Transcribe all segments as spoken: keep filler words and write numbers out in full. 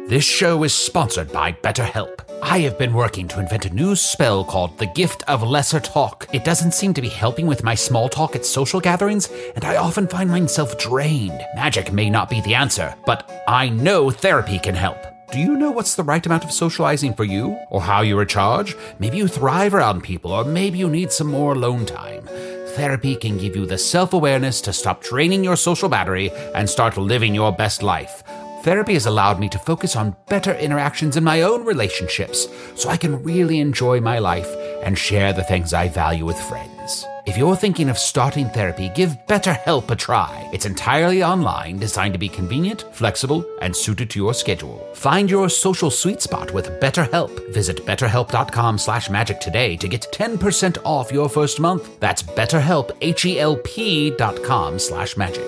This show is sponsored by BetterHelp. I have been working to invent a new spell called the Gift of Lesser Talk. It doesn't seem to be helping with my small talk at social gatherings, and I often find myself drained. Magic may not be the answer, but I know therapy can help. Do you know what's the right amount of socializing for you? Or how you recharge? Maybe you thrive around people, or maybe you need some more alone time. Therapy can give you the self-awareness to stop draining your social battery and start living your best life. Therapy has allowed me to focus on better interactions in my own relationships, so I can really enjoy my life and share the things I value with friends. If you're thinking of starting therapy, give BetterHelp a try. It's entirely online, designed to be convenient, flexible, and suited to your schedule. Find your social sweet spot with BetterHelp. Visit betterhelp.com slash magic today to get ten percent off your first month. That's BetterHelp, H-E-L-P dot com slash magic.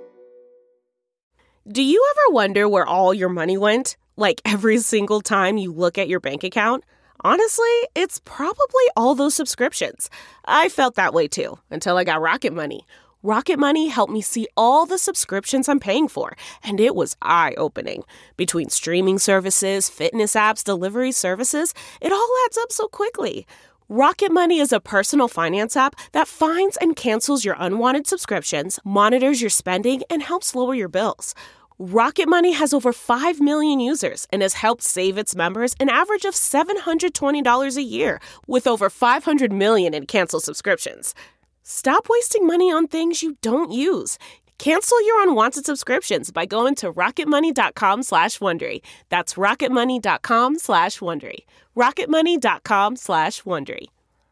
Do you ever wonder where all your money went? Like every single time you look at your bank account? Honestly, it's probably all those subscriptions. I felt that way too, until I got Rocket Money. Rocket Money helped me see all the subscriptions I'm paying for, and it was eye-opening. Between streaming services, fitness apps, delivery services, it all adds up so quickly. Rocket Money is a personal finance app that finds and cancels your unwanted subscriptions, monitors your spending, and helps lower your bills. Rocket Money has over five million users and has helped save its members an average of seven hundred twenty dollars a year, with over five hundred million in canceled subscriptions. Stop wasting money on things you don't use. Cancel your unwanted subscriptions by going to rocketmoney.com slash Wondery. That's rocketmoney.com slash Wondery. rocketmoney.com slash Wondery.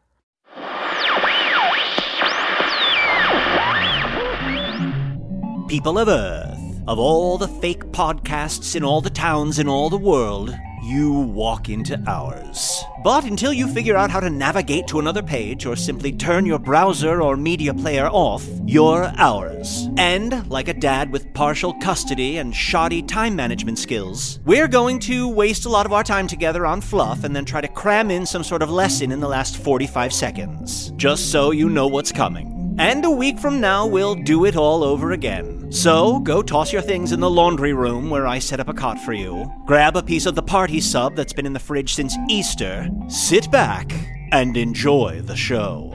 People of Earth, of all the fake podcasts in all the towns in all the world, you walk into ours. But until you figure out how to navigate to another page or simply turn your browser or media player off, you're ours. And, like a dad with partial custody and shoddy time management skills, we're going to waste a lot of our time together on fluff and then try to cram in some sort of lesson in the last forty-five seconds, just so you know what's coming. And a week from now, we'll do it all over again. So, go toss your things in the laundry room where I set up a cot for you. Grab a piece of the party sub that's been in the fridge since Easter. Sit back and enjoy the show.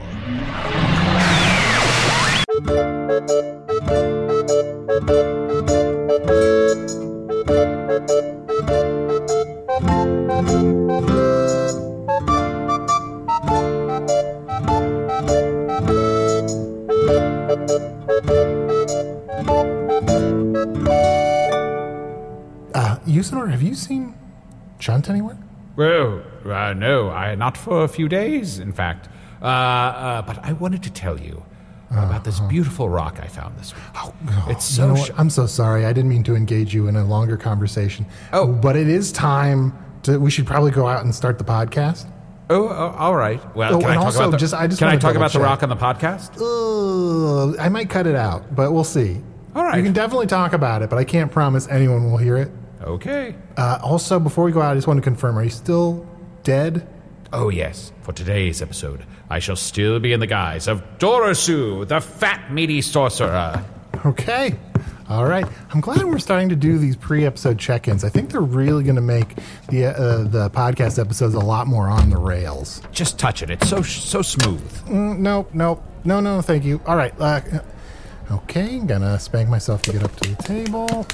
Uh, Usador, have you seen Chunt anywhere? Well, uh, no, I, not for a few days, in fact. Uh, uh, but I wanted to tell you uh, about this beautiful rock I found this week. Oh, oh, it's so. You know sh- what? I'm so sorry. I didn't mean to engage you in a longer conversation. Oh, but it is time to. We should probably go out and start the podcast. Oh, oh all right. Well, oh, can and I talk also, about the, just I just can I want to talk about the check. rock on the podcast? Uh, I might cut it out, but we'll see. All right. You can definitely talk about it, but I can't promise anyone will hear it. Okay. Uh, also, before we go out, I just want to confirm: are you still dead? Oh, yes. For today's episode, I shall still be in the guise of Dorosu, the fat, meaty sorcerer. Okay. All right. I'm glad we're starting to do these pre-episode check-ins. I think they're really going to make the uh, the podcast episodes a lot more on the rails. Just touch it. It's so so smooth. Mm, no, no, no, no, thank you. All right. Uh, okay. Gonna spank myself to get up to the table.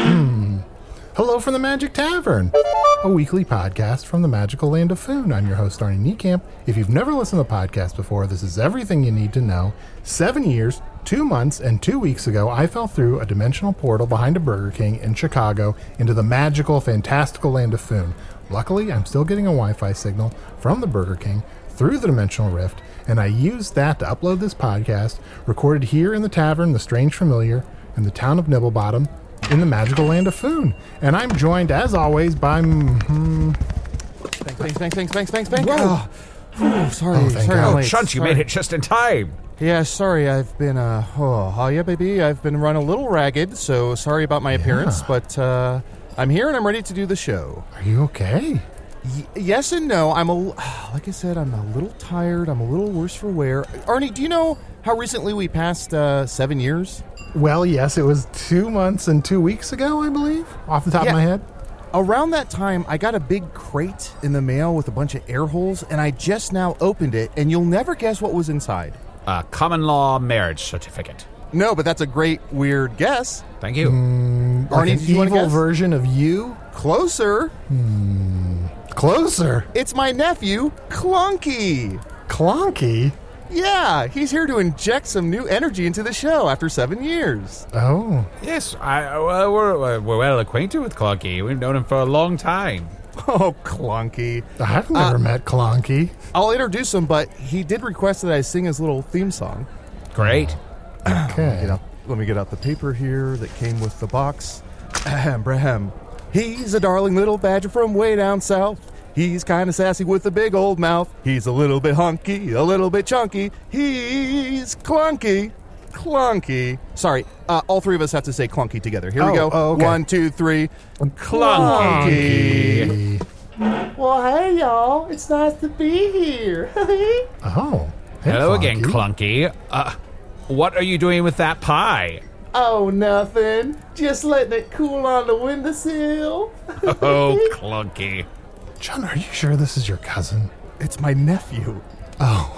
Hello from the Magic Tavern, a weekly podcast from the magical land of Foon. I'm your host, Arnie Niekamp. If you've never listened to the podcast before, this is everything you need to know. Seven years, two months, and two weeks ago, I fell through a dimensional portal behind a Burger King in Chicago into the magical, fantastical land of Foon. Luckily, I'm still getting a Wi-Fi signal from the Burger King through the dimensional rift, and I used that to upload this podcast, recorded here in the tavern, The Strange Familiar, in the town of Nibblebottom, in the magical land of Foon. And I'm joined, as always, by... Mm, Thanks, thanks, thanks, thanks, thanks, thanks. Whoa. Oh, oh, sorry, Oh, thank sorry, God. I'm Oh, late. Chunt, you Sorry. made it just in time. Yeah, sorry, I've been, uh, oh, oh, yeah, baby, I've been run a little ragged, so sorry about my appearance, but, uh, I'm here and I'm ready to do the show. are you okay? Y- yes and no, I'm a, like I said, I'm a little tired, I'm a little worse for wear. Arnie, do you know how recently we passed, uh, seven years? Well, yes, it was two months and two weeks ago, I believe, off the top Yeah. of my head. Around that time, I got a big crate in the mail with a bunch of air holes, and I just now opened it, and you'll never guess what was inside. A common law marriage certificate. No, but that's a great, weird guess. Thank you. Mm, like Arnie, an did you wanna evil guess? version of you? Closer. Closer. It's my nephew, Clunky. Clunky? Yeah, he's here to inject some new energy into the show after seven years. Oh. Yes, I, well, we're, we're well acquainted with Clunky. We've known him for a long time. Oh, Clunky. I've never Uh, met Clunky. I'll introduce him, but he did request that I sing his little theme song. Great. Okay. Get out, let me get out the paper here that came with the box. Ahem, brahem. He's a darling little badger from way down south. He's kind of sassy with a big old mouth. He's a little bit hunky, a little bit chunky. He's Clunky. Clunky. Sorry, uh, all three of us have to say Clunky together. Here we Oh, go. oh, okay. One, two, three. Clunky. Well, hey, y'all. It's nice to be here. Oh. Hey, Hello again, Clunky. Clunky. Uh, what are you doing with that pie? Oh, nothing. Just letting it cool on the windowsill. Oh, Clunky. John, are you sure this is your cousin? It's my nephew. Oh.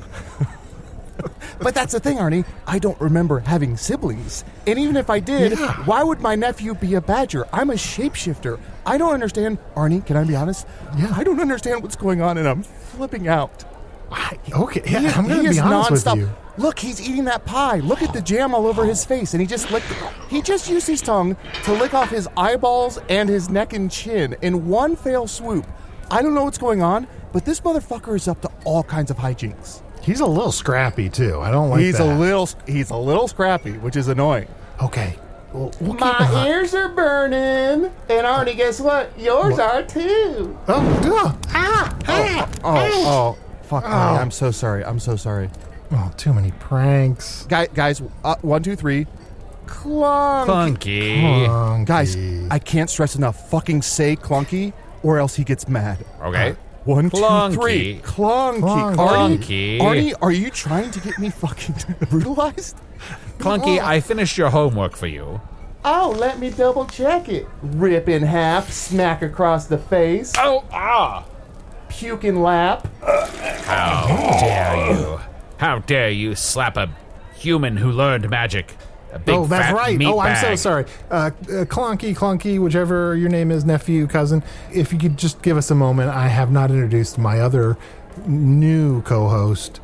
But that's the thing, Arnie. I don't remember having siblings. And even if I did, Yeah. why would my nephew be a badger? I'm a shapeshifter. I don't understand. Arnie, can I be honest? Yeah. I don't understand what's going on, and I'm flipping out. I, okay, yeah, He is- I'm going he to is be honest nonstop. with you. Look, he's eating that pie. Look at the jam all over his face, and he just licked. He just used his tongue to lick off his eyeballs and his neck and chin in one fell swoop. I don't know what's going on, but this motherfucker is up to all kinds of hijinks. He's a little scrappy, too. I don't like he's that. a little. He's a little scrappy, which is annoying. Okay. Well, we'll keep My an eye- ears are burning, and Arnie, guess what? Yours are too. Oh, duh. Ah, ah, Oh, oh, fuck! Arnie, I'm so sorry. I'm so sorry. oh, too many pranks. Guys, guys, uh, one, two, three. Clunk. Clunky. Clunky. Guys, I can't stress enough. Fucking say clunky, or else he gets mad. Okay. Uh, one, two, Clunky. three. Clunky. Clunky. Arnie, Clunky. Arnie, are you trying to get me fucking brutalized? Clunky, I finished your homework for you. Oh, let me double check it. Rip in half, smack across the face, Oh, ah! puke in lap. How dare you? How dare you slap a human who learned magic? A big Oh, that's fat right. meat Oh, I'm so bag. sorry. Uh, uh, Clunky, Clunky, whichever your name is, nephew, cousin. If you could just give us a moment, I have not introduced my other new co-host,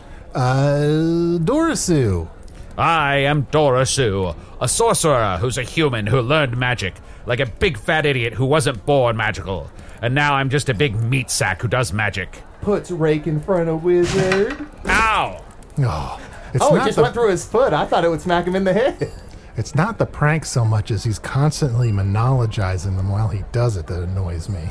uh, Dorisu. I am Dorisu, a sorcerer who's a human who learned magic, like a big fat idiot who wasn't born magical. And now I'm just a big meat sack who does magic. Puts rake in front of wizard. Ow! Oh, it's Oh, it not just the, went through his foot. I thought it would smack him in the head. It's not the prank so much as he's constantly monologizing them while he does it that annoys me.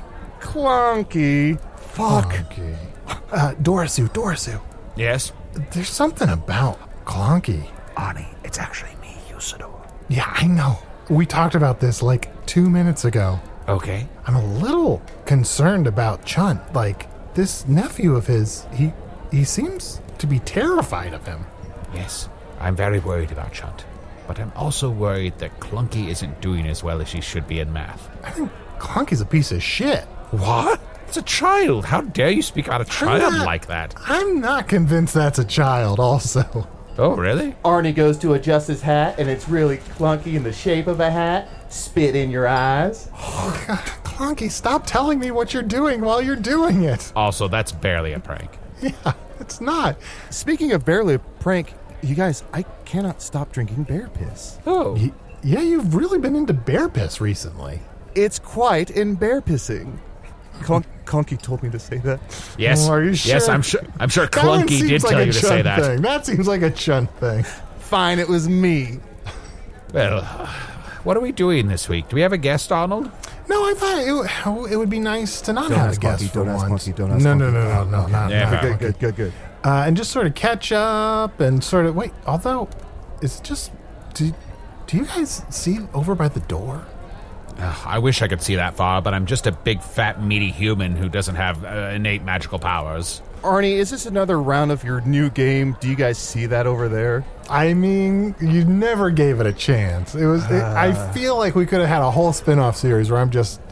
Clunky. Fuck. Clunky. Uh, Dorisu, Dorisu. Yes? There's something about Clunky. Arnie, it's actually me, Usador. Yeah, I know. We talked about this like two minutes ago. Okay. I'm a little concerned about Chunt. Like, this nephew of his, he he seems to be terrified of him. Yes, I'm very worried about Chunt. But I'm also worried that Clunky isn't doing as well as she should be in math. I think Clunky's a piece of shit. What? It's a child. How dare you speak out a child not- like that? I'm not convinced that's a child, also. Oh, really? Arnie goes to adjust his hat, and it's really clunky in the shape of a hat. Spit in your eyes. God, Clunky, stop telling me what you're doing while you're doing it. Also, that's barely a prank. Yeah, it's not. Speaking of barely a prank, you guys, I cannot stop drinking bear piss. Oh. Y- yeah, you've really been into bear piss recently. It's quite in bear pissing. Clunk, Clunky told me to say that. Yes. Oh, are you Yes, sure? I'm sure. I'm sure That one Clunky seems did like tell a you to Chunt say that. thing. That seems like a Chunt thing. Fine, it was me. Well, what are we doing this week? Do we have a guest, Arnold? No, I thought it, it would be nice to not Don't have ask a guest Clunky, for don't ask once. Clunky, don't ask no, no, Clunky. no, no, no, not, Yeah, not Good, Clunky. good, good, good. Uh, and just sort of catch up and sort of wait. Although, it's just do, do you guys see over by the door? Ugh, I wish I could see that far, but I'm just a big, fat, meaty human who doesn't have uh, innate magical powers. Arnie, is this another round of your new game? Do you guys see that over there? I mean, you never gave it a chance. It was. It, I feel like we could have had a whole spin-off series where I'm just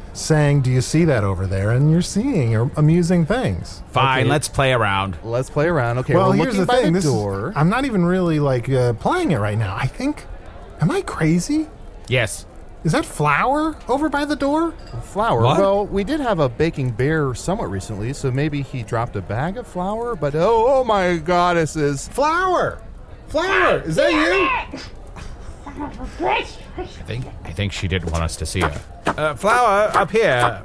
saying, do you see that over there? And you're seeing amusing things. Fine, Okay. let's play around. Let's play around. Okay, well, we're here's looking the by thing. the This is- door. I'm not even really, like, uh, playing it right now. I think... Am I crazy? Yes. Is that Flower over by the door? Flour. What? Well, we did have a baking bear somewhat recently, so maybe he dropped a bag of flour, but oh, oh my goddesses. Flower! Flower! Is that you? I think I think she didn't want us to see her. Uh, Flower, up here.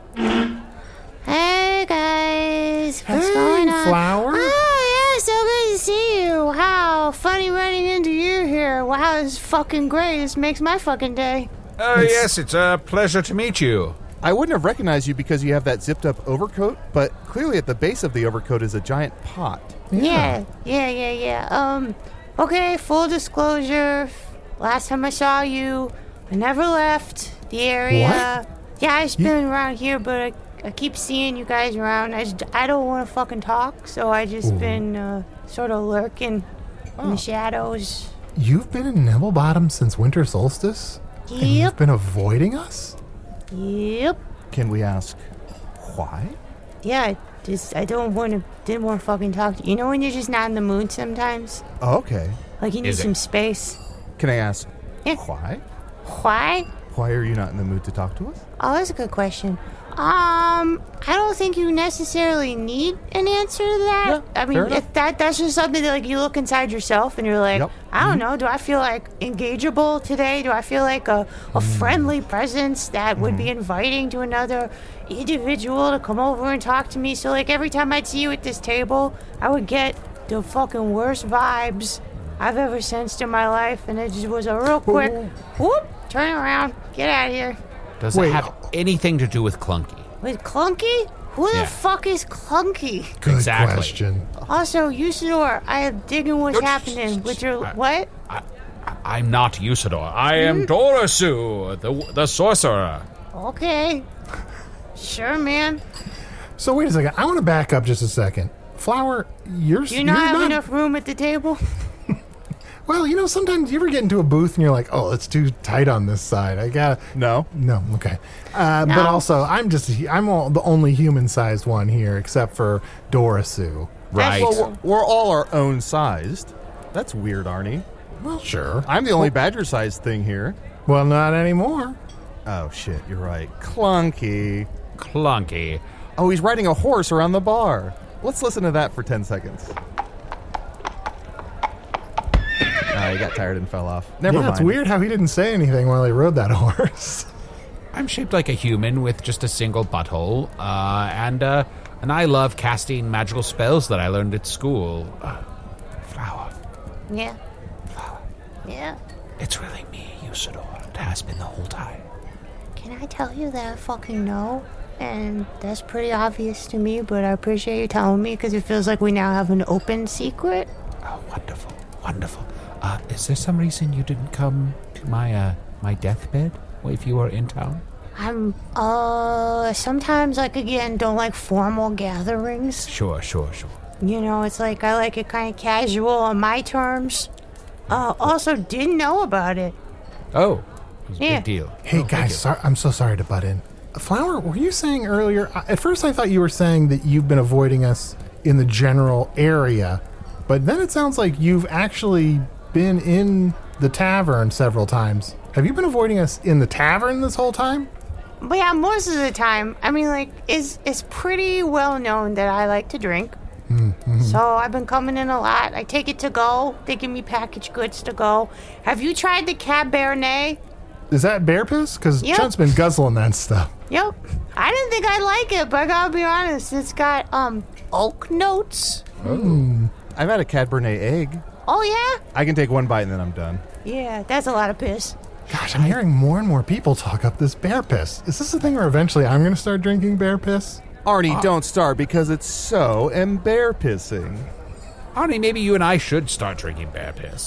Hey guys, what's Hey, going on? Flower. Oh yeah, so good to see you. Wow, funny running into you here. Wow, this is fucking great. This makes my fucking day. Oh, yes, it's a pleasure to meet you. I wouldn't have recognized you because you have that zipped up overcoat, but clearly at the base of the overcoat is a giant pot. Yeah, yeah, yeah, yeah. Um, okay, full disclosure. Last time I saw you, I never left the area. Yeah, I've been around here, but I, I keep seeing you guys around. I, just, I don't want to fucking talk, so I just been uh, sort of lurking in the shadows. You've been in Nibblebottom since winter solstice? And you've Yep, been avoiding us? yep. Can we ask why? Yeah, I just I don't want to, didn't want to fucking talk to you. You know when you're just not in the mood sometimes? Oh, okay. Like you need Is it? some space. Can I ask Yeah. why? Why? Why are you not in the mood to talk to us? Oh, that's a good question. Um, I don't think you necessarily need an answer to that. Yeah, I mean, fair enough. if that that's just something that like you look inside yourself and you're like, Yep. I don't know, do I feel like engageable today? Do I feel like a, a friendly presence that would be inviting to another individual to come over and talk to me? So like every time I'd see you at this table, I would get the fucking worst vibes I've ever sensed in my life, and it just was a real quick whoop, turn around, get out of here. Does Wait. it have anything to do with Clunky? With Clunky? Who Yeah. the fuck is Clunky? Good Exactly. question. Also, Usador, I am digging what's Don't- happening with your what? I, I'm not Usador. I am Dorasu, the the sorcerer. Okay, sure, man. So wait a second. I want to back up just a second. Flower, you're... Do you not have enough room at the table? Well, you know, sometimes you ever get into a booth and you're like, oh, it's too tight on this side. I got No. No, okay. Uh, No. But also, I'm just... I'm all, the only human-sized one here, except for Dorasu. Right. That's- Well, we're, we're all our own sized. That's weird, Arnie. Well, sure. I'm the only badger-sized thing here. Well, not anymore. Oh, shit, you're right. Clunky. Clunky. Oh, he's riding a horse around the bar. Let's listen to that for ten seconds. Ah, he got tired and fell off. Never yeah, mind. it's weird how he didn't say anything while he rode that horse. I'm shaped like a human with just a single butthole, uh, and uh, and I love casting magical spells that I learned at school. Uh, Flower, Yeah. Yeah. it's really me, Usador. It has been the whole time. Can I tell you that I fucking know? And that's pretty obvious to me, but I appreciate you telling me because it feels like we now have an open secret. Oh, wonderful, wonderful. Uh, is there some reason you didn't come to my uh, my deathbed if you were in town? I'm, uh, sometimes, like, again, don't like formal gatherings. Sure, sure, sure. You know, it's like I like it kind of casual on my terms. Uh, also, didn't know about it. Oh, it was a Yeah. big deal. Hey, Oh, thank guys, you. sorry, I'm so sorry to butt in. Flower, were you saying earlier... I- At first, I thought you were saying that you've been avoiding us in the general area, but then it sounds like you've actually been in the tavern several times. Have you been avoiding us in the tavern this whole time? But yeah, most of the time, I mean, like, it's, it's pretty well known that I like to drink. So I've been coming in a lot. I take it to go. They give me packaged goods to go. Have you tried the Cabernet? Is that bear piss? Because Yep. Chunt's been guzzling that stuff. Yep. I didn't think I'd like it, but I gotta be honest, it's got, um, oak notes. I've had a Cadbernet egg. Oh, yeah? I can take one bite and then I'm done. Yeah, that's a lot of piss. Gosh, I'm hearing more and more people talk up this bear piss. Is this the thing where eventually I'm going to start drinking bear piss? Arnie, don't start because it's so embarrassing. Arnie, maybe you and I should start drinking bear piss.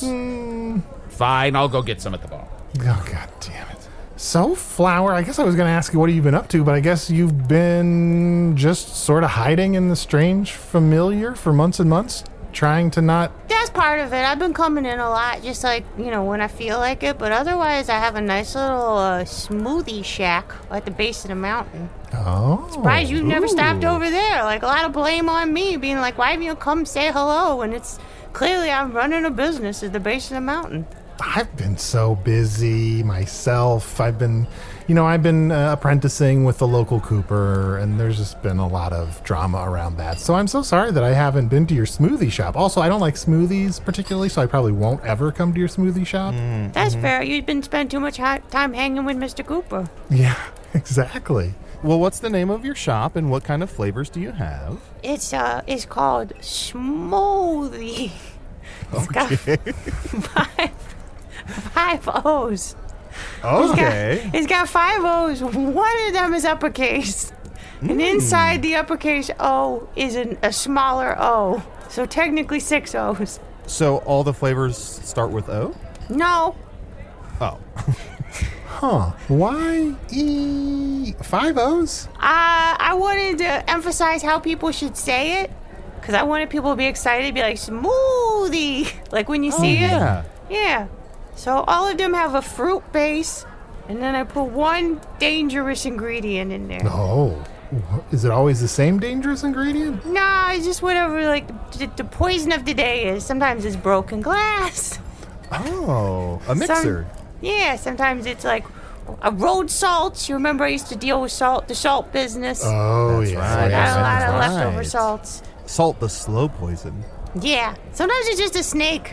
Fine, I'll go get some at the bar. Oh, god damn it. So, Flower, I guess I was going to ask you what have you been up to, but I guess you've been just sort of hiding in the strange familiar for months and months, trying to not... That's that's part of it. I've been coming in a lot, just like, you know, when I feel like it. But otherwise, I have a nice little uh, smoothie shack at the base of the mountain. Oh. Surprised you've never Ooh. stopped over there. Like, a lot of blame on me, being like, why haven't you come say hello? And it's clearly I'm running a business at the base of the mountain. I've been so busy myself. I've been, you know, I've been uh, apprenticing with the local Cooper, and there's just been a lot of drama around that. So I'm so sorry that I haven't been to your smoothie shop. Also, I don't like smoothies particularly, so I probably won't ever come to your smoothie shop. Mm. That's Mm-hmm. fair. You've been spending too much ha- time hanging with Mister Cooper. Yeah, exactly. Well, what's the name of your shop, and what kind of flavors do you have? It's uh, it's called Smoothie. It's got five, five O's. Okay. It's got five O's. One of them is uppercase. And inside the uppercase O is an, a smaller O. So technically six O's. So all the flavors start with O? No. Oh. Huh. Why E? Five O's? Uh, I wanted to emphasize how people should say it. Because I wanted people to be excited, be like, smoothie. Like when you see yeah. it. Yeah. So all of them have a fruit base. And then I put one dangerous ingredient in there. Oh. Is it always the same dangerous ingredient? No, it's just whatever, like, the, the poison of the day is. Sometimes it's broken glass. Oh, a mixer. Some, yeah, sometimes it's like a road salts. You remember I used to deal with salt, the salt business. Oh, That's yeah. right. So I got yeah, a lot that's of right. leftover salts. Salt the slow poison. Yeah, sometimes it's just a snake.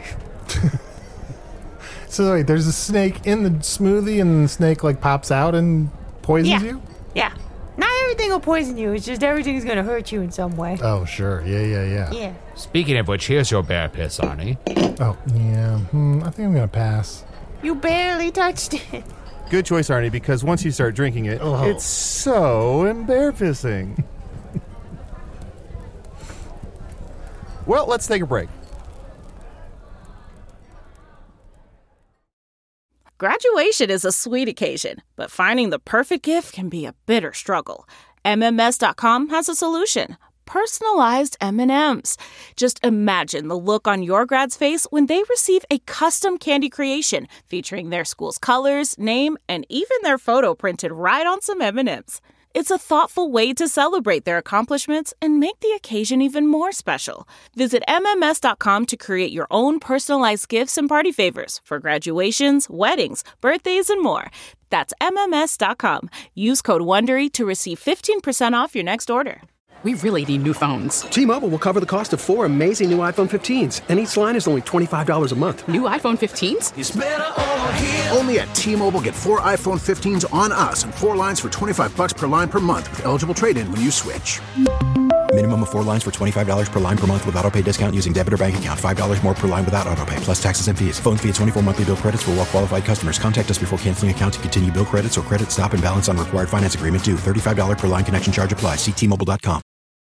So wait, there's a snake in the smoothie, and the snake like pops out and poisons Yeah. you? Yeah. Not everything will poison you. It's just everything's going to hurt you in some way. Oh, sure. Yeah, yeah, yeah. Yeah. Speaking of which, here's your bear piss, Arnie. Oh, yeah. Hmm, I think I'm going to pass. You barely touched it. Good choice, Arnie, because once you start drinking it, Oh. it's so embarrassing. Well, let's take a break. Graduation is a sweet occasion, but finding the perfect gift can be a bitter struggle. M M S dot com has a solution. Personalized M and M's. Just imagine the look on your grad's face when they receive a custom candy creation featuring their school's colors, name, and even their photo printed right on some M and M's. It's a thoughtful way to celebrate their accomplishments and make the occasion even more special. Visit M M S dot com to create your own personalized gifts and party favors for graduations, weddings, birthdays, and more. That's M M S dot com. Use code WONDERY to receive fifteen percent off your next order. We really need new phones. T-Mobile will cover the cost of four amazing new iPhone fifteens, and each line is only twenty-five dollars a month. New iPhone fifteens? Only at T-Mobile, get four iPhone fifteens on us and four lines for twenty-five bucks per line per month with eligible trade-in when you switch. Minimum of four lines for twenty-five dollars per line per month with autopay discount using debit or bank account. five dollars more per line without autopay, plus taxes and fees. Phone fee at twenty-four monthly bill credits for well-qualified customers. Contact us before canceling account to continue bill credits or credit stop and balance on required finance agreement due. thirty-five dollars per line connection charge applies. See T Mobile dot com.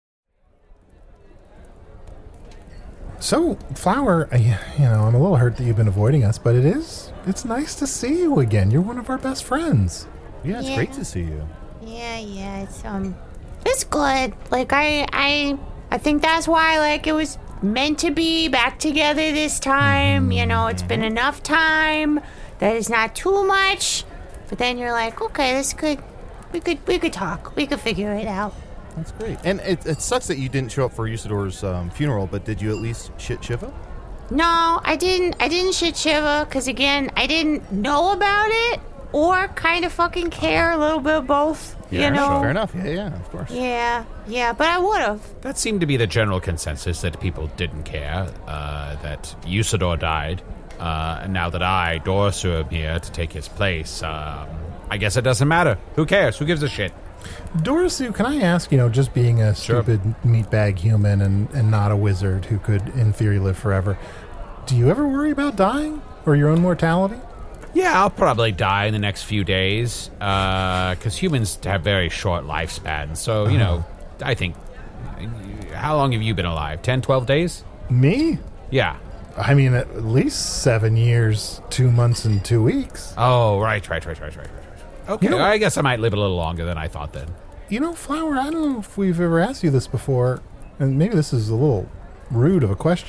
So, Flower, I, you know, I'm a little hurt that you've been avoiding us, but it is, it's nice to see you again. You're one of our best friends. Yeah, it's Yeah. great to see you. Yeah, yeah, it's um, it's good. Like I, I, I think that's why like it was meant to be back together this time. You know, it's been enough time that it's not too much. But then you're like, okay, this could, we could, we could talk. We could figure it out. That's great. And it, it sucks that you didn't show up for Usador's um, funeral, but did you at least shit Shiva? No, I didn't. I didn't shit Shiva because again, I didn't know about it or kind of fucking care. A little bit of both. Yeah, you know. sure. Fair enough. Yeah, yeah, of course. Yeah, yeah, but I would have. That seemed to be the general consensus, that people didn't care, uh, that Usador died. Uh, and now that I, Dorsu, am here to take his place, um, I guess it doesn't matter. Who cares? Who gives a shit? Dorisu, can I ask, you know, just being a Sure. stupid meatbag human and, and not a wizard who could, in theory, live forever, do you ever worry about dying or your own mortality? Yeah, I'll probably die in the next few days, because humans have very short lifespans. So, you know, I think, how long have you been alive? ten, twelve days? Me? Yeah. I mean, at least seven years, two months, and two weeks. Oh, right, right, right, right, right, right. right. Okay, You know- I guess I might live a little longer than I thought then. You know, Flower, I don't know if we've ever asked you this before, and maybe this is a little rude of a question.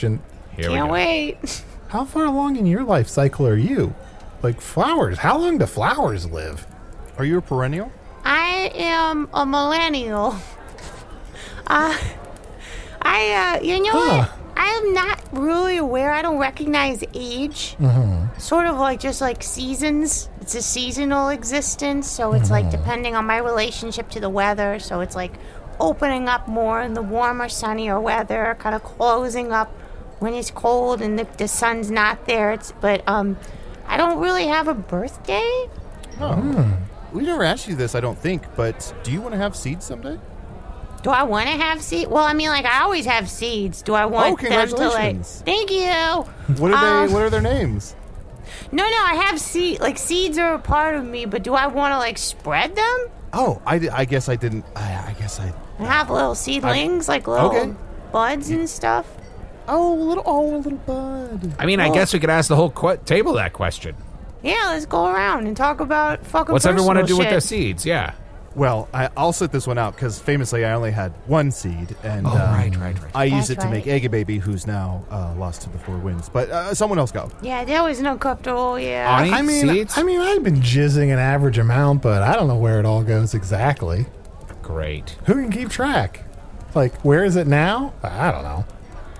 Here we Can't go. wait. How far along in your life cycle are you? Like flowers. How long do flowers live? Are you a perennial? I am a millennial. Uh, I, uh, you know Huh. what? I am not really aware. I don't recognize age. Mm-hmm. Sort of like just like seasons. It's a seasonal existence. So it's like depending on my relationship to the weather. So it's like opening up more in the warmer, sunnier weather, kind of closing up when it's cold and the, the sun's not there. It's but um, I don't really have a birthday. Oh. We never asked you this, I don't think, but do you want to have seeds someday? Do I want to have seeds? Well, I mean, like I always have seeds. Do I want Oh, them to like? congratulations. Thank you. What are Um, they? What are their names? No, no, I have seed. Like seeds are a part of me, but do I want to like spread them? Oh, I, I guess I didn't. I, I guess I. I have little seedlings, like little okay. buds and stuff. Oh, a little. Oh, a little bud. I mean, I Oh. guess we could ask the whole qu- table that question. Yeah, let's go around and talk about fucking. What's everyone to do personal with their shit. seeds? Yeah. Well, I, I'll sit this one out because famously I only had one seed, and Oh, um, right, right, right. I That's used it to make right. Egg Baby, who's now uh, lost to the four winds. But uh, someone else go. Yeah, that was uncomfortable. Yeah. Ani, I mean, seeds? I mean, I've been jizzing an average amount, but I don't know where it all goes exactly. Great. Who can keep track? Like, where is it now? I don't know.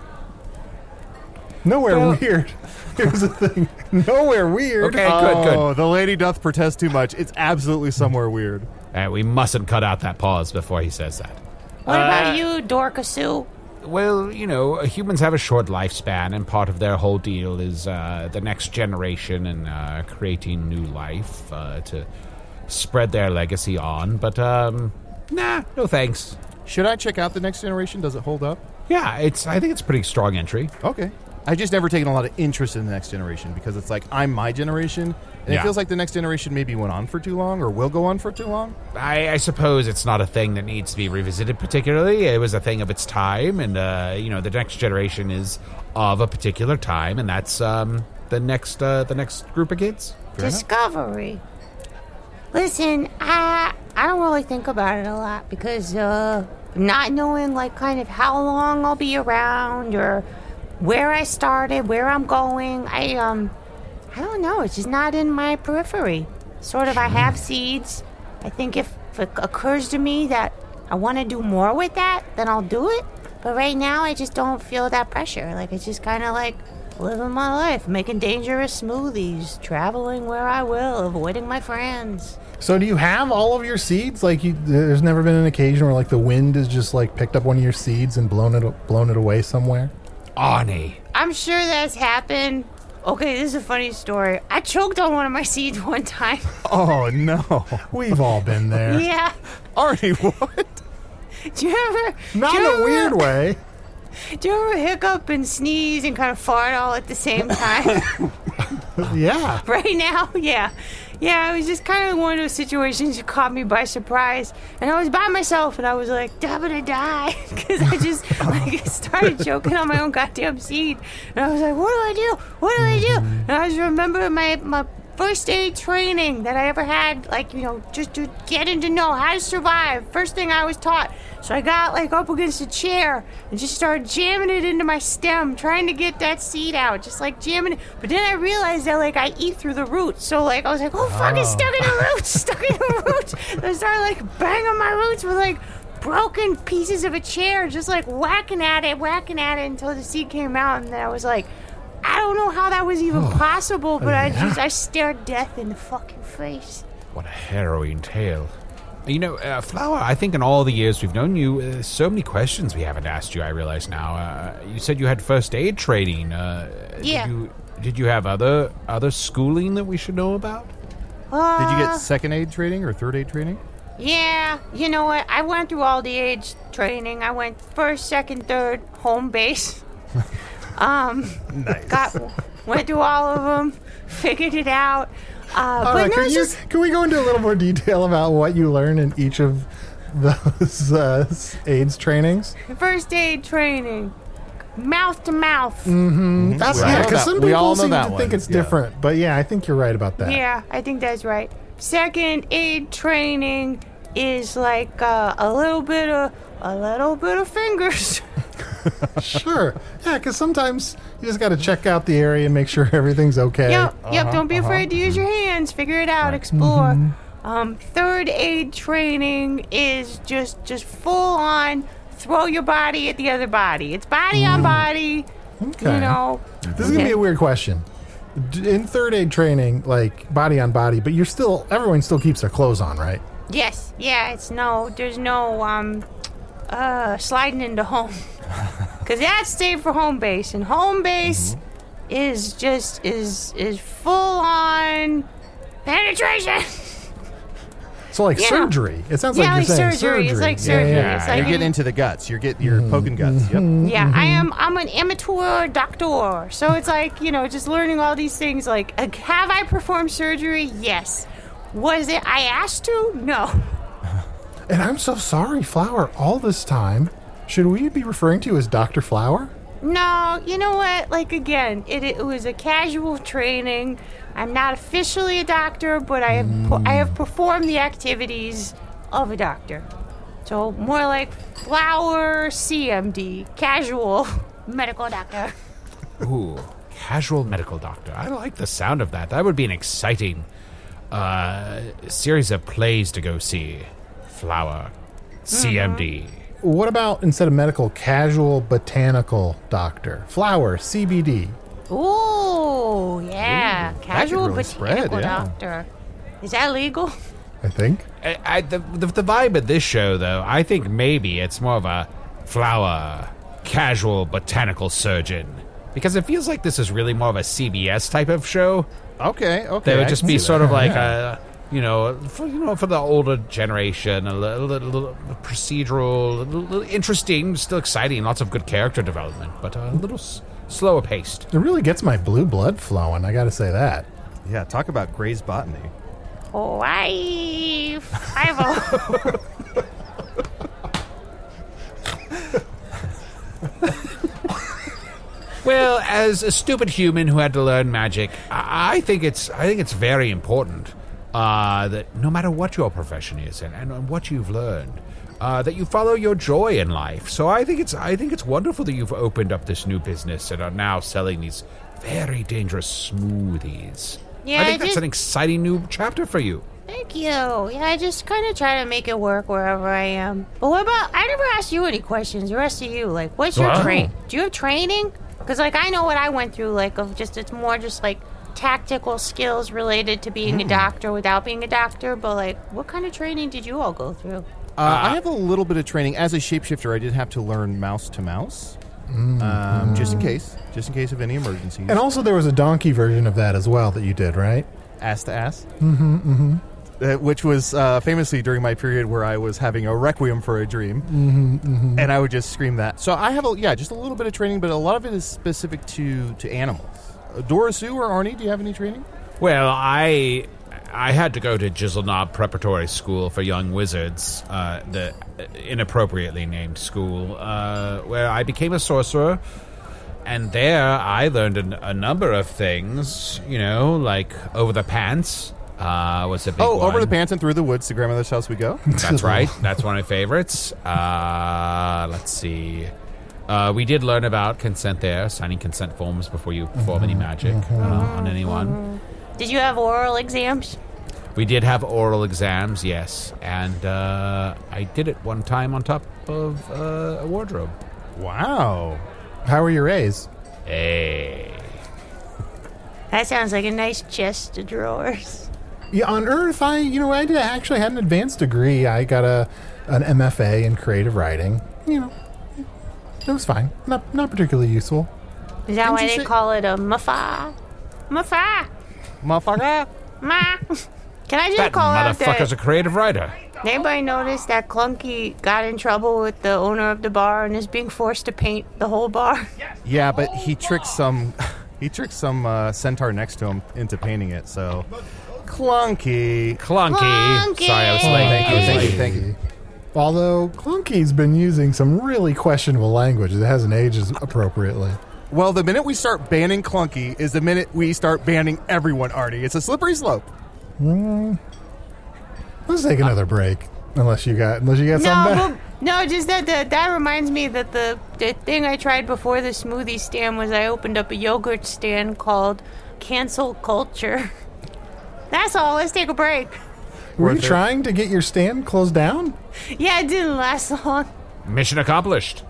Nowhere Well- weird. Here's the thing. Nowhere weird. Okay, good, good. Oh, the lady doth protest too much. It's absolutely somewhere weird. Uh, we mustn't cut out that pause before he says that. what Uh, about you, Dorcasoo? Well, you know, humans have a short lifespan, and part of their whole deal is uh, the next generation and uh, creating new life uh, to spread their legacy on. But, um, nah, no thanks. Should I check out the next generation? Does it hold up? Yeah, it's. I think it's a pretty strong entry. Okay. I just never taken a lot of interest in the next generation because it's like I'm my generation, and Yeah. it feels like the next generation maybe went on for too long or will go on for too long. I, I suppose it's not a thing that needs to be revisited particularly. It was a thing of its time, and, uh, you know, the next generation is of a particular time, and that's um, the next uh, the next group of kids. Discovery. Listen, I I don't really think about it a lot because uh, not knowing like kind of how long I'll be around or where I started, where I'm going, I um I don't know. It's just not in my periphery. Sort of, I have seeds. I think if, if it occurs to me that I want to do more with that, then I'll do it. But right now, I just don't feel that pressure. Like it's just kind of like living my life, making dangerous smoothies, traveling where I will, avoiding my friends. So do you have all of your seeds? Like, you, there's never been an occasion where like the wind has just like picked up one of your seeds and blown it blown it away somewhere? Ani. I'm sure that's happened. Okay, this is a funny story. I choked on one of my seeds one time. Oh no, We've all been there. Yeah. Arnie, what? Do you ever? Not do in you a ever- weird way. Do you ever hiccup and sneeze and kind of fart all at the same time? Yeah. Right now? Yeah. Yeah, it was just kind of one of those situations that caught me by surprise. And I was by myself, and I was like, I'm gonna die. Because I just like started choking on my own goddamn seed. And I was like, what do I do? What do I do? And I just remember my, my first aid training that I ever had, like, you know, just to getting to know how to survive. First thing I was taught. So I got like up against a chair and just started jamming it into my stem, trying to get that seed out, just like jamming it. But then I realized that like I eat through the roots. So like I was like, oh fuck, it's stuck in the roots, stuck in the roots. And I started like banging my roots with like broken pieces of a chair, just like whacking at it, whacking at it until the seed came out. And then I was like, I don't know how that was even possible, but I just I stared death in the fucking face. What a harrowing tale. You know, uh, Flower, I think in all the years we've known you, uh, so many questions we haven't asked you, I realize now. Uh, you said you had first aid training. Uh, Yeah. Did you, did you have other other schooling that we should know about? Uh, Did you get second aid training or third aid training? Yeah, you know what? I went through all the age training. I went first, second, third, home base. Um, Nice. got went through all of them, figured it out. Uh, All but right, no, can, it's you, just can we go into a little more detail about what you learn in each of those uh, AIDS trainings? first aid training, mouth to mouth. Mm-hmm. That's We all yeah, know because that- some we all people know seem that to one, think it's yeah. different. But yeah, I think you're right about that. Yeah, I think that's right. Second aid training is like uh, a little bit of a little bit of fingers. Sure. Yeah, because sometimes you just got to check out the area and make sure everything's okay. Yep, yep. Uh-huh, Don't be uh-huh. afraid to use your hands. Figure it out. Explore. Um, third aid training is just just full on throw your body at the other body. It's body on body. Okay. You know. This is going to be a weird question. D- In third aid training, like body on body, but you're still, everyone still keeps their clothes on, right? Yes. Yeah. It's no. There's no um, uh, sliding into home. Because that's saved for home base, and home base mm-hmm. is just is is full on penetration. So like Yeah. surgery. It sounds Yeah, like you're like saying surgery. surgery. It's like Yeah, surgery. yeah. It's like you're getting any- into the guts. You're getting you're poking guts. Yep. Yeah, I am. I'm an amateur doctor, so it's like, you know, just learning all these things. Like, uh, have I performed surgery? Yes. Was it I asked to? No. And I'm so sorry, Flower, all this time. Should we be referring to you as Doctor Flower? No, you know what? Like, again, it, it was a casual training. I'm not officially a doctor, but I have po- I have performed the activities of a doctor. So more like Flower C M D, casual medical doctor. Ooh, casual medical doctor. I like the sound of that. That would be an exciting uh, series of plays to go see. Flower, C M D. What about, instead of medical, casual botanical doctor? Flower, C B D. Ooh, yeah, could casual really botanical spread, yeah. doctor. Is that legal? I think. I, I, the, the, the vibe of this show, though, I think maybe it's more of a flower, casual botanical surgeon. Because it feels like this is really more of a C B S type of show. Okay. Okay. They would I just can be see sort that. of like Yeah. a, you know, for, you know, for the older generation, a little, little, little procedural, a little, little interesting, still exciting, lots of good character development, but a little s- slower paced. It really gets my blue blood flowing, I gotta say that. Yeah. Talk about Gray's botany. Oh, I five oh. Well, as a stupid human who had to learn magic, I, I think it's I think it's very important uh, that no matter what your profession is and, and what you've learned, uh, that you follow your joy in life. So I think it's I think it's wonderful that you've opened up this new business and are now selling these very dangerous smoothies. Yeah, I think I that's just- an exciting new chapter for you. Thank you. Yeah, I just kind of try to make it work wherever I am. But what about, I never asked you any questions, the rest of you. Like, what's your Wow. train? Do you have training? Because, like, I know what I went through, like, of just, it's more just, like, tactical skills related to being a doctor without being a doctor. But, like, what kind of training did you all go through? Uh, I have a little bit of training as a shapeshifter. I did have to learn mouse to mouse, um, just in case, just in case of any emergencies. And also there was a donkey version of that as well that you did, right? ass to ass. Mm-hmm. Mm-hmm. Uh, which was uh, famously during my period where I was having a requiem for a dream, Mm-hmm, mm-hmm. and I would just scream that. So I have, a, yeah, just a little bit of training, but a lot of it is specific to to animals. Uh, Dora Sue or Arnie, do you have any training? Well, I I had to go to Jizzleknob Preparatory School for Young Wizards, uh, the inappropriately named school, uh, where I became a sorcerer. And there I learned a, a number of things, you know, like over the pants uh, was a big Oh, one. over the pants and through the woods to grandmother's house we go. That's right. That's one of my favorites. Uh, let's see. Uh, we did learn about consent there, signing consent forms before you perform any magic uh, on anyone. Did you have oral exams? We did have oral exams, yes. And uh, I did it one time on top of uh, a wardrobe. Wow. How were your A's? Hey. That sounds like a nice chest of drawers. Yeah, on Earth, I you know I did actually had an advanced degree. I got a an M F A in creative writing. You know, it was fine. Not not particularly useful. Is that why they Interesting. call it a muffa? Muffa! Motherfucker. Ma! Can I just That call out motherfucker's that a creative writer. anybody notice that Clunky got in trouble with the owner of the bar and is being forced to paint the whole bar? Yeah, but he tricked some, he tricked some uh, centaur next to him into painting it. So, clunky. Clunky. Clunky. Sorry, I was late. Thank I you, was thank you, late. thank you. Although Clunky's been using some really questionable language that hasn't aged appropriately. Well, the minute we start banning clunky is the minute we start banning everyone, Artie. It's a slippery slope. Mm. Let's take another break. Unless you got unless you got something No, better. No, just that the, that reminds me that the, the thing I tried before the smoothie stand was I opened up a yogurt stand called Cancel Culture. That's all. Let's take a break. Were you trying to get your stand closed down? Yeah, it didn't last long. Mission accomplished.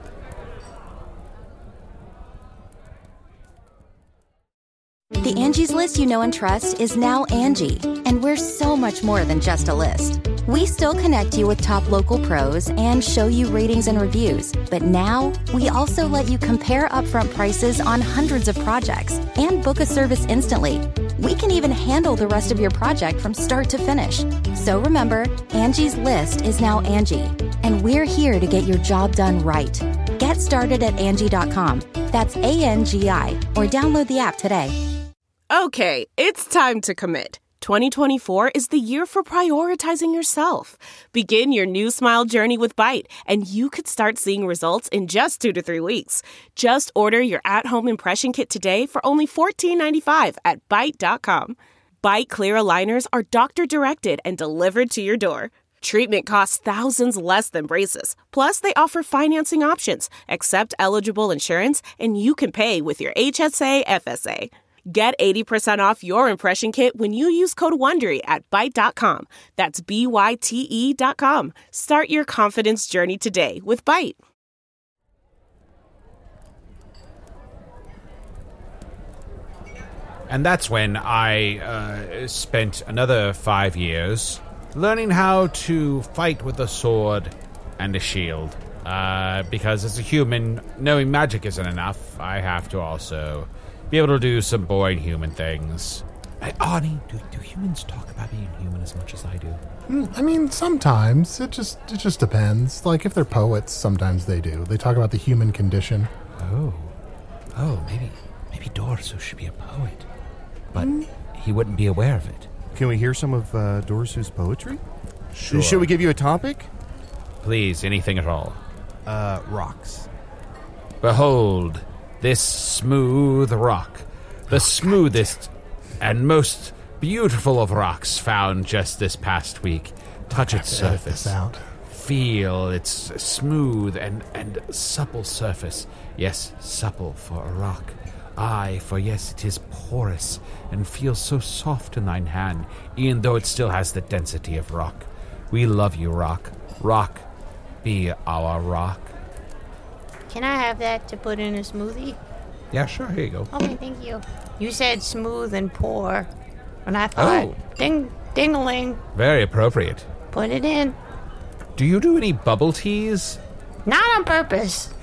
The Angie's List you know and trust is now Angie, and we're so much more than just a list. We still connect you with top local pros and show you ratings and reviews, but now we also let you compare upfront prices on hundreds of projects and book a service instantly. We can even handle the rest of your project from start to finish. So remember, Angie's List is now Angie, and we're here to get your job done right. Get started at Angie dot com. That's A N G I, or download the app today. Okay, it's time to commit. twenty twenty-four is the year for prioritizing yourself. Begin your new smile journey with Byte, and you could start seeing results in just two to three weeks. Just order your at-home impression kit today for only fourteen ninety-five at Byte dot com. Byte clear aligners are doctor-directed and delivered to your door. Treatment costs thousands less than braces. Plus, they offer financing options, accept eligible insurance, and you can pay with your H S A F S A. Get eighty percent off your impression kit when you use code WONDERY at Byte dot com. That's B Y T E dot com. Start your confidence journey today with Byte. And that's when I uh, spent another five years learning how to fight with a sword and a shield. Uh, because as a human, knowing magic isn't enough. I have to also be able to do some boring human things. Hey, Arnie, do, do humans talk about being human as much as I do? Mm, I mean, sometimes. It just it just depends. Like, if they're poets, sometimes they do. They talk about the human condition. Oh. Oh, maybe maybe Dorsu should be a poet. But Mm. he wouldn't be aware of it. Can we hear some of uh, Dorsu's poetry? Sure. Should we give you a topic? Please, anything at all. Uh, rocks. Behold, this smooth rock, the smoothest and most beautiful of rocks found just this past week. Touch its surface. Out. Feel its smooth and, and supple surface. Yes, supple for a rock. Aye, for yes, it is porous and feels so soft in thine hand, even though it still has the density of rock. We love you, rock. Rock, be our rock. Can I have that to put in a smoothie? Yeah, sure, here you go. Okay, thank you. You said smooth and pour, and I thought, Oh. ding, ding-a-ling, Very appropriate. put it in. Do you do any bubble teas? Not on purpose.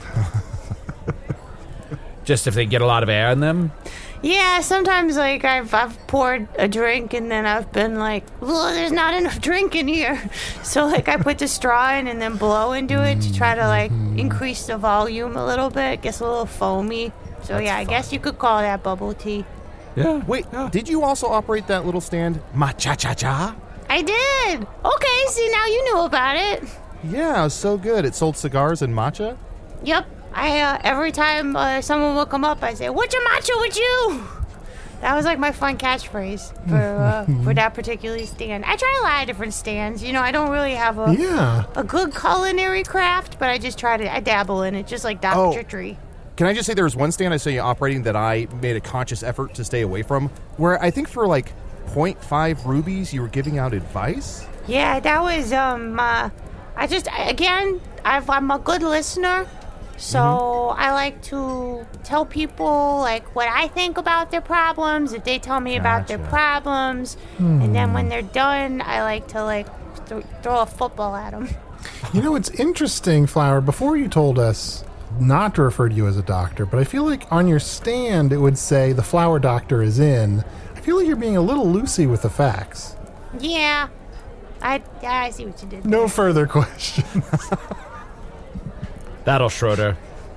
Just if they get a lot of air in them? Yeah, sometimes, like, I've I've poured a drink, and then I've been like, well, there's not enough drink in here. So, like, I put the straw in and then blow into it to try to, like, increase the volume a little bit. It gets a little foamy. So, That's yeah, I fun. guess you could call that bubble tea. Yeah. Wait, did you also operate that little stand? Ma-cha-cha-cha? I did! Okay, see, now you knew about it. Yeah, it was so good. It sold cigars and matcha? Yep. I, uh, every time uh, someone will come up, I say, what's your matcha with you? That was like my fun catchphrase for uh, for that particular stand. I try a lot of different stands. You know, I don't really have a Yeah. a good culinary craft, but I just try to, I dabble in it, just like Doctor Oh. Tree. Can I just say there was one stand I saw you operating that I made a conscious effort to stay away from, where I think for like zero point five rubies you were giving out advice? Yeah, that was, um, uh, I just, again, I've, I'm a good listener. So Mm-hmm. I like to tell people like what I think about their problems, if they tell me about their Gotcha. problems, and then when they're done, I like to like th- throw a football at them. You know, it's interesting, Flower. Before you told us not to refer to you as a doctor, but I feel like on your stand it would say the flower doctor is in. I feel like you're being a little loosey with the facts. Yeah, I yeah, I see what you did. No further questions. That'll Schroeder.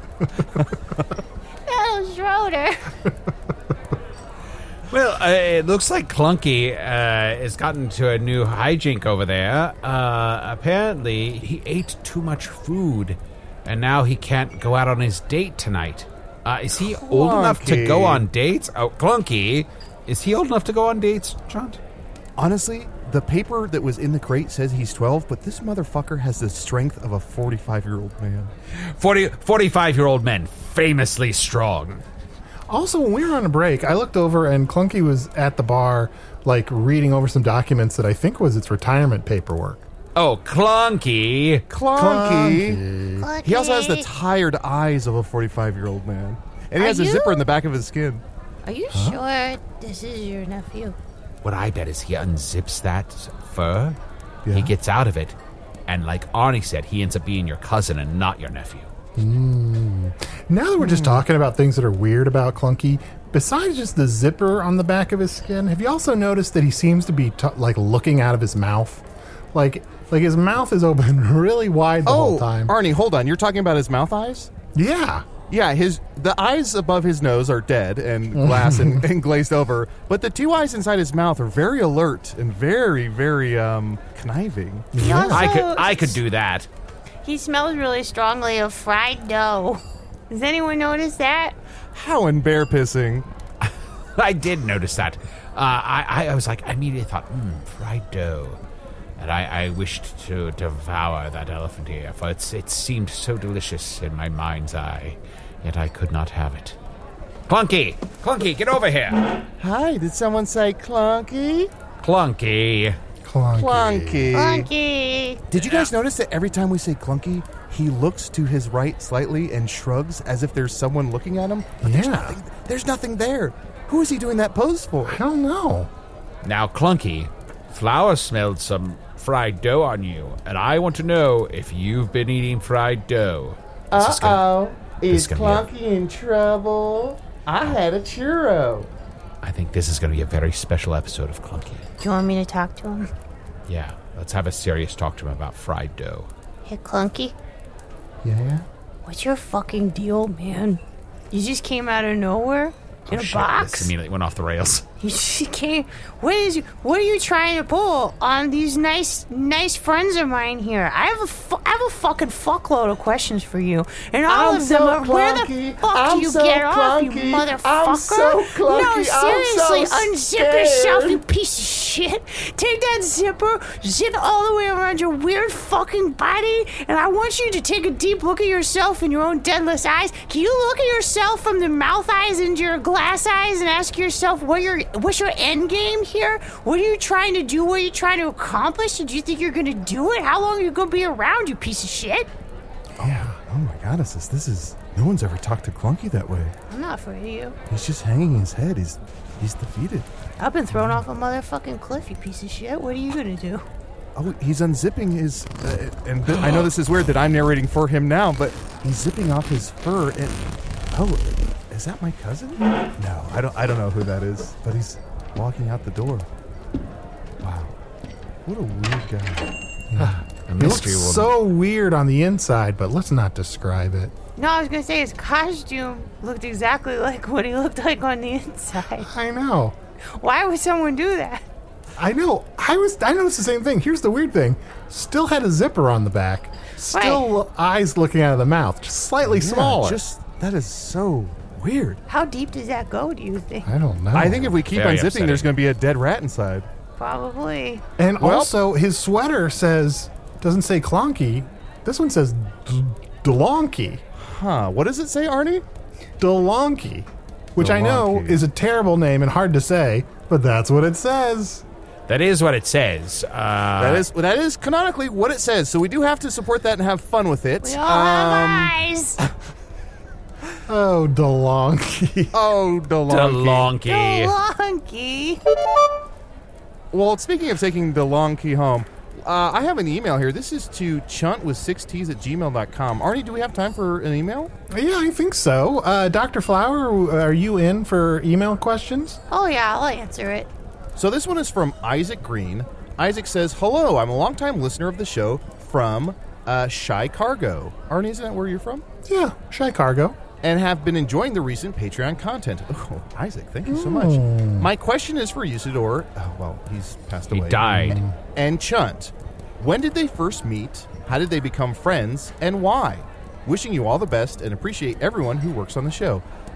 Oh, Schroeder. Well, uh, it looks like Clunky uh, has gotten to a new hijink over there. Uh, apparently, he ate too much food, and now he can't go out on his date tonight. Uh, is he old enough to go Clunky. on dates? Oh, Clunky, is he old enough to go on dates, John? Honestly, the paper that was in the crate says he's twelve, but this motherfucker has the strength of a forty-five-year-old man. forty, forty-five-year-old men, famously strong. Also, when we were on a break, I looked over and Clunky was at the bar, like, reading over some documents that I think was its retirement paperwork. Oh, Clunky. Clunky. Clunky. He also has the tired eyes of a forty-five-year-old man. And he Are has a you- zipper in the back of his skin. Are you sure this is your nephew? What I bet is he unzips that fur, Yeah. he gets out of it, and like Arnie said, he ends up being your cousin and not your nephew. Mm. Now that we're just talking about things that are weird about Clunky, besides just the zipper on the back of his skin, have you also noticed that he seems to be t- like looking out of his mouth? Like, like his mouth is open really wide the oh, whole time. Arnie, hold on. You're talking about his mouth eyes? Yeah. Yeah, his the eyes above his nose are dead and glass and, and glazed over, but the two eyes inside his mouth are very alert and very, very um, conniving. He also, I could I could do that. He smells really strongly of fried dough. Does anyone notice that? How in bear pissing. I did notice that. Uh, I, I was like, I immediately thought, hmm, fried dough. And I, I wished to devour that elephant ear, for it's, it seemed so delicious in my mind's eye, yet I could not have it. Clunky! Clunky, get over here! Hi, did someone say Clunky? Clunky. Clunky. Clunky. Clunky. Did you guys notice that every time we say Clunky, he looks to his right slightly and shrugs as if there's someone looking at him? But there's Yeah. nothing, there's nothing there. Who is he doing that pose for? I don't know. Now, Clunky, Flower smelled some fried dough on you, and I want to know if you've been eating fried dough. This is gonna- Uh-oh. this Is is gonna Clunky in trouble? I had a churro. I think this is going to be a very special episode of Clunky. Do you want me to talk to him? Yeah, let's have a serious talk to him about fried dough. Hey, Clunky. Yeah? What's your fucking deal, man? You just came out of nowhere in Oh, a shit, box. This immediately went off the rails. You just came. What is? What are you trying to pull on these nice, nice friends of mine here? I have a, fu- I have a fucking fuckload of questions for you, and all I'm of them so are. Where the clunky. fuck I'm do you so get off, you clunky. motherfucker? I'm so clunky. No, I'm seriously, so unzip yourself, scared. you piece of shit. Take that zipper, zip it all the way around your weird fucking body, and I want you to take a deep look at yourself in your own deadless eyes. Can you look at yourself from the mouth eyes into your glass eyes and ask yourself what your what's your end game here? What are you trying to do? What are you trying to accomplish? Do you think you're gonna do it? How long are you gonna be around, you piece of shit? Yeah. Oh my goddess, this, this is... No one's ever talked to Clunky that way. I'm not afraid of you. He's just hanging his head. He's he's defeated. I've been thrown off a motherfucking cliff, you piece of shit. What are you gonna do? Oh, he's unzipping his... Uh, and th- I know this is weird that I'm narrating for him now, but he's zipping off his fur and... Oh, is that my cousin? No, I don't, I don't know who that is, but he's walking out the door. Wow. What a weird guy. A He looks mystery woman. so weird on the inside, but let's not describe it. No, I was gonna say his costume looked exactly like what he looked like on the inside. I know. Why would someone do that? I know. I was. I noticed the same thing. Here's the weird thing. Still had a zipper on the back. Still eyes looking out of the mouth, just slightly Yeah, smaller. Just, that is so weird. How deep does that go, do you think? I don't know. I think if we keep Very unzipping, upsetting. there's going to be a dead rat inside. Probably. And Well- also, his sweater says doesn't say Clunky. This one says D- Delonky. Huh. What does it say, Arnie? Delonky, which I know Delonky. is a terrible name and hard to say, but that's what it says. That is what it says. Uh, That is that is canonically what it says. So we do have to support that and have fun with it. We all have Um, eyes. Oh, Delonky. Oh, DeLonghi. DeLonghi. Delonky. Well, speaking of taking DeLonghi home, uh, I have an email here. This is to chunt with six t's at gmail dot com. Arnie, do we have time for an email? Yeah, I think so. Uh, Doctor Flower, are you in for email questions? Oh yeah, I'll answer it. So this one is from Isaac Green. Isaac says, hello, I'm a longtime listener of the show from uh, Shy Cargo. Arnie, isn't that where you're from? Yeah, Shy Cargo. And have been enjoying the recent Patreon content. Oh, Isaac, thank you so much. My question is for Usador. Oh, well, he's passed He away. died. And Chunt. When did they first meet? How did they become friends? And why? Wishing you all the best and appreciate everyone who works on the show.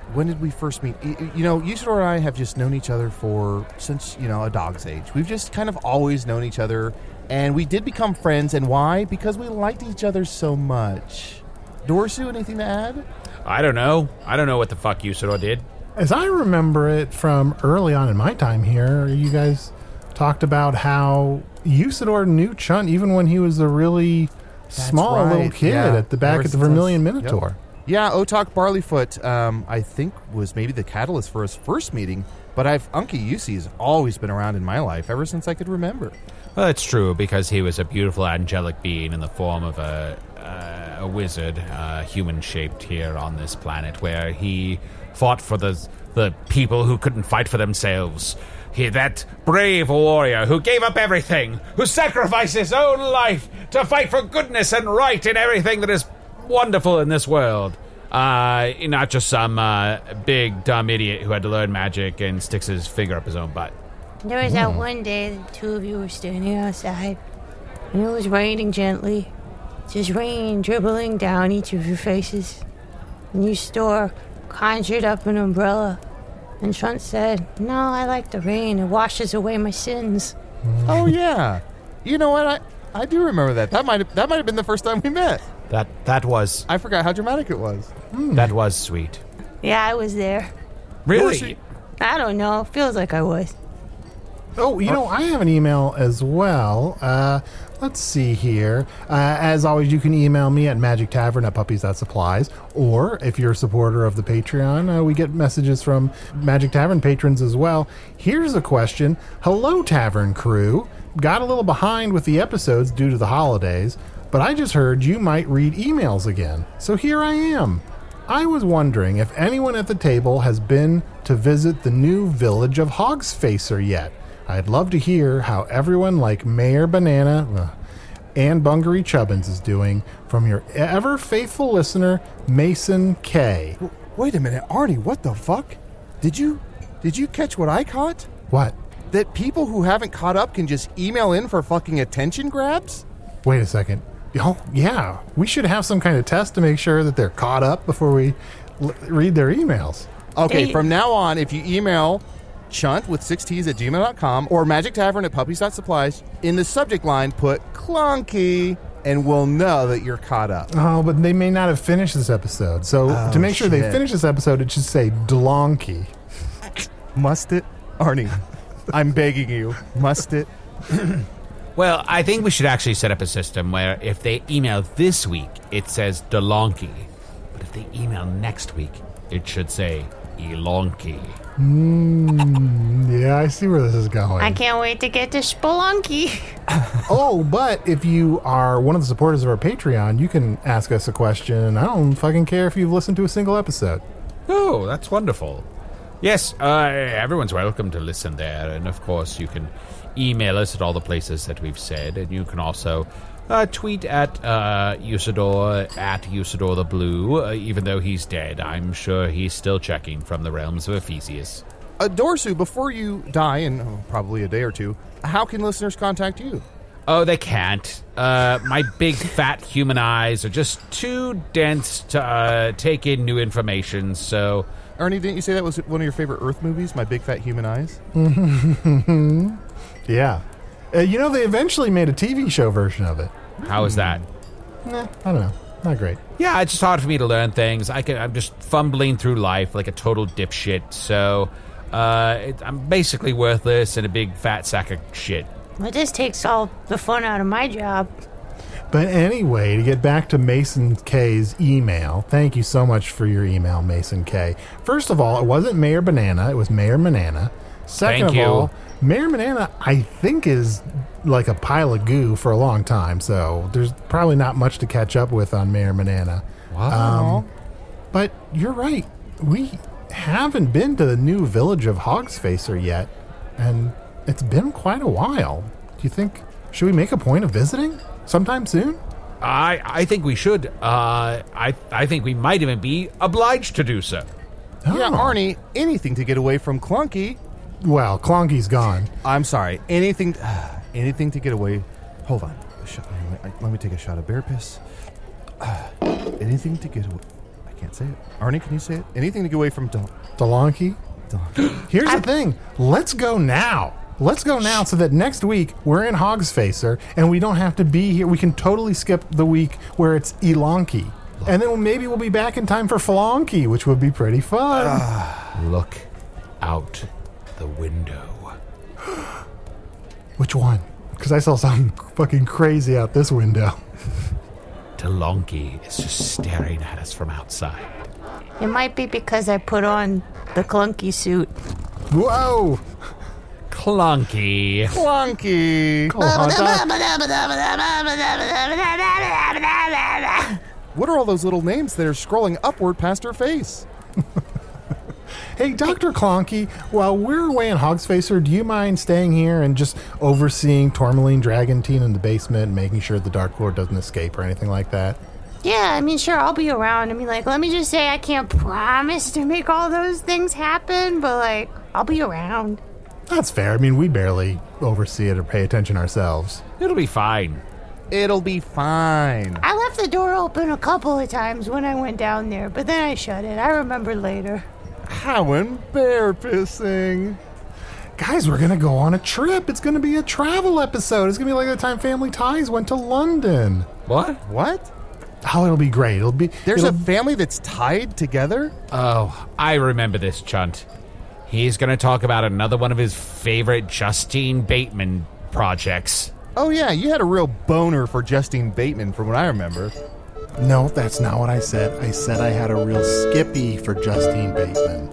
when did we first meet? You know, Usador and I have just known each other for since, you know, a dog's age. We've just kind of always known each other, and we did become friends. And why? Because we liked each other so much. Dorsu, anything to add? I don't know. I don't know what the fuck Usador did. As I remember it from early on in my time here, you guys talked about how Usador knew Chunt even when he was a really That's small right. little kid yeah. at the back Ever at the Vermilion Minotaur. Yep. Yeah, Otak Barleyfoot, um, I think, was maybe the catalyst for us first meeting, but I've Unky Yusi has always been around in my life ever since I could remember. Well, it's true, because he was a beautiful angelic being in the form of a, uh, a wizard, uh, human-shaped here on this planet, where he fought for the, the people who couldn't fight for themselves. He, that brave warrior who gave up everything, who sacrificed his own life to fight for goodness and right in everything that is wonderful in this world. Uh, not just some uh, big, dumb idiot who had to learn magic and sticks his finger up his own butt. There was that one day the two of you were standing outside, and it was raining gently. Just rain dribbling down each of your faces. And Usador conjured up an umbrella, and Chunt said, "No, I like the rain. It washes away my sins." Oh, yeah. You know what? I, I do remember that. That might have, that might have been the first time we met. That that was... I forgot how dramatic it was. Hmm. That was sweet. Yeah, I was there. Really? I don't know. Feels like I was. Oh, you know, I have an email as well. Uh, let's see here. Uh, as always, you can email me at magic tavern at puppies dot supplies. Or if you're a supporter of the Patreon, uh, we get messages from Magic Tavern patrons as well. Here's a question. Hello, Tavern crew. Got a little behind with the episodes due to the holidays, but I just heard you might read emails again. So here I am. I was wondering if anyone at the table has been to visit the new village of Hogsfacer yet. I'd love to hear how everyone like Mayor Banana uh, and Bungaree Chubbins is doing from your ever faithful listener, Mason K. Wait a minute, Arnie, what the fuck? Did you did you catch what I caught? What? That people who haven't caught up can just email in for fucking attention grabs? Wait a second. Oh, yeah. We should have some kind of test to make sure that they're caught up before we l- read their emails. Okay, from now on, if you email chunt with six t's at gmail dot com or magic tavern at puppies dot supplies, in the subject line put clunky, and we'll know that you're caught up. Oh, but they may not have finished this episode. So oh, to make sure shit. they finish this episode, it should say Dlonky. Must it? Arnie, I'm begging you. Must it? Well, I think we should actually set up a system where if they email this week, it says Delonky. But if they email next week, it should say Elonky. Mm, yeah, I see where this is going. I can't wait to get to Spelunky. Oh, but if you are one of the supporters of our Patreon, you can ask us a question. I don't fucking care if you've listened to a single episode. Oh, that's wonderful. Yes, uh, everyone's welcome to listen there. And of course, you can email us at all the places that we've said. And you can also uh, tweet at uh, Usador, at Usador the Blue. Uh, even though he's dead, I'm sure he's still checking from the realms of Ephesius. Uh, Dorsu, before you die, in oh, probably a day or two, how can listeners contact you? Oh, they can't. Uh, my big fat human eyes are just too dense to uh, take in new information, so... Ernie, didn't you say that was one of your favorite Earth movies, My Big Fat Human Eyes? Yeah. Uh, you know, they eventually made a T V show version of it. How is that? Nah, I don't know. Not great. Yeah, it's just hard for me to learn things. I can, I'm just fumbling through life like a total dipshit, so uh, it, I'm basically worthless and a big fat sack of shit. Well, this takes all the fun out of my job. But anyway, to get back to Mason K's email, thank you so much for your email, Mason K. First of all, it wasn't Mayor Banana, it was Mayor Manana. Second Thank of you. all, Mayor Manana, I think, is like a pile of goo for a long time, so there's probably not much to catch up with on Mayor Manana. Wow. Um, but you're right. We haven't been to the new village of Hogsfacer yet, and it's been quite a while. Do you think, should we make a point of visiting sometime soon? I I think we should. Uh, I I think we might even be obliged to do so. Oh. Yeah, Arnie, anything to get away from Clunky. Well, Clonky's gone. I'm sorry. Anything uh, anything to get away. Hold on. A shot, let me take a shot of bear piss. Uh, anything to get away. I can't say it. Arnie, can you say it? Anything to get away from Del- Delonky? Delonky. Here's the thing. Let's go now. Let's go now so that next week we're in Hogsfacer and we don't have to be here. We can totally skip the week where it's Elonky. And then maybe we'll be back in time for Flonky, which would be pretty fun. Look out the window. Which one? Because I saw something fucking crazy out this window. Delonky is just staring at us from outside. It might be because I put on the clunky suit. Whoa! Clunky. Clunky. Oh, hot dog. What are all those little names that are scrolling upward past her face? Hey, Doctor Clonky, while we're away in Hogsfacer, do you mind staying here and just overseeing Tourmaline Dragantine in the basement and making sure the Dark Lord doesn't escape or anything like that? Yeah, I mean, sure, I'll be around. I mean, like, let me just say I can't promise to make all those things happen, but, like, I'll be around. That's fair. I mean, we barely oversee it or pay attention ourselves. It'll be fine. It'll be fine. I left the door open a couple of times when I went down there, but then I shut it. I remembered later. How embarrassing. Guys, we're going to go on a trip. It's going to be a travel episode. It's going to be like the time Family Ties went to London. What? What? Oh, it'll be great. It'll be. There's it'll... a family that's tied together? Oh, I remember this, Chunt. He's going to talk about another one of his favorite Justine Bateman projects. Oh, yeah, you had a real boner for Justine Bateman from what I remember. No, that's not what I said. I said I had a real skippy for Justine Bateman.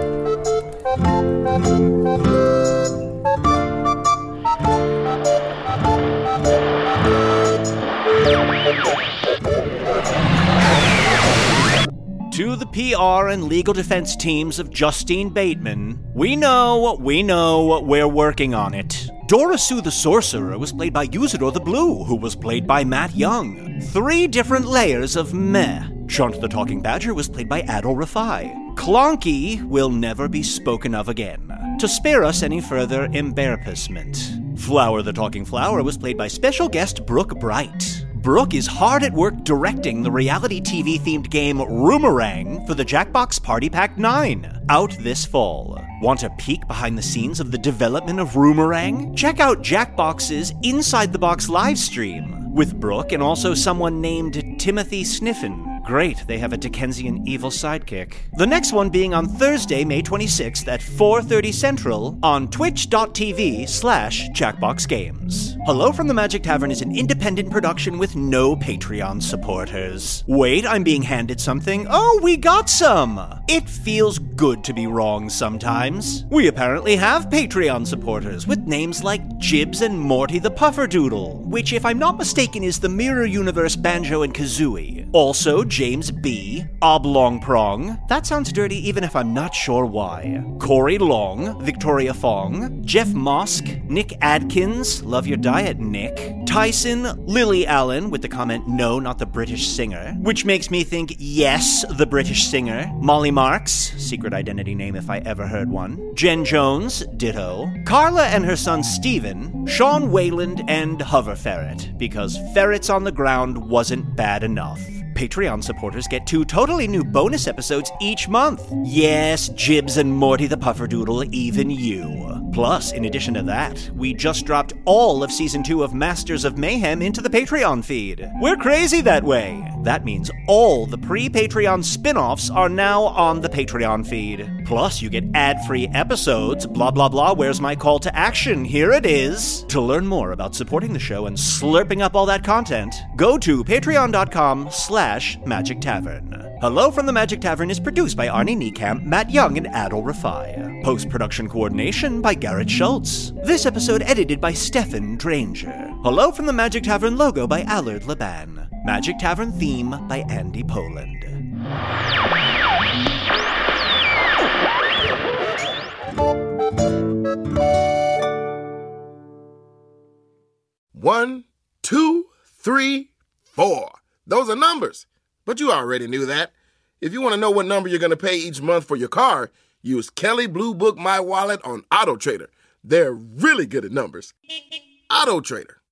To the P R and legal defense teams of Justine Bateman, we know, we know, we're working on it. Dorisu the Sorcerer was played by Usador the Blue, who was played by Matt Young. Three different layers of meh. Chunt the Talking Badger was played by Adol Rafai. Clonky will never be spoken of again, to spare us any further embarrassment. Flower the Talking Flower was played by special guest Brooke Bright. Brooke is hard at work directing the reality T V-themed game Roomerang for the Jackbox Party Pack nine, out this fall. Want a peek behind the scenes of the development of Roomerang? Check out Jackbox's Inside the Box livestream with Brooke and also someone named Timothy Sniffen. Great, they have a Dickensian evil sidekick. The next one being on Thursday, May twenty-sixth at four thirty Central on twitch.tv slash jackboxgames. Hello from the Magic Tavern is an independent production with no Patreon supporters. Wait, I'm being handed something. Oh, we got some! It feels good to be wrong sometimes. We apparently have Patreon supporters with names like Jibs and Morty the Pufferdoodle, which if I'm not mistaken is the Mirror Universe Banjo and Kazooie. Also, James B, Oblong Prong, that sounds dirty even if I'm not sure why, Corey Long, Victoria Fong, Jeff Mosk, Nick Adkins, love your diet, Nick, Tyson, Lily Allen with the comment, no, not the British singer, which makes me think, yes, the British singer, Molly Marks, secret identity name if I ever heard one, Jen Jones, ditto, Carla and her son Steven, Sean Wayland, and Hover Ferret, because ferrets on the ground wasn't bad enough. Patreon supporters get two totally new bonus episodes each month. Yes, Jibs and Morty the Pufferdoodle, even you. Plus, in addition to that, we just dropped all of Season two of Masters of Mayhem into the Patreon feed. We're crazy that way. That means all the pre-Patreon spin-offs are now on the Patreon feed. Plus, you get ad-free episodes, blah blah blah, where's my call to action? Here it is. To learn more about supporting the show and slurping up all that content, go to patreon.com slash Magic Tavern. Hello from the Magic Tavern is produced by Arnie Niekamp, Matt Young, and Adol Rafai. Post-production coordination by Garrett Schultz. This episode edited by Stefan Dranger. Hello from the Magic Tavern logo by Allard Laban. Magic Tavern theme by Andy Poland. One, two, three, four. Those are numbers, but you already knew that. If you want to know what number you're going to pay each month for your car, use Kelley Blue Book My Wallet on AutoTrader. They're really good at numbers. AutoTrader.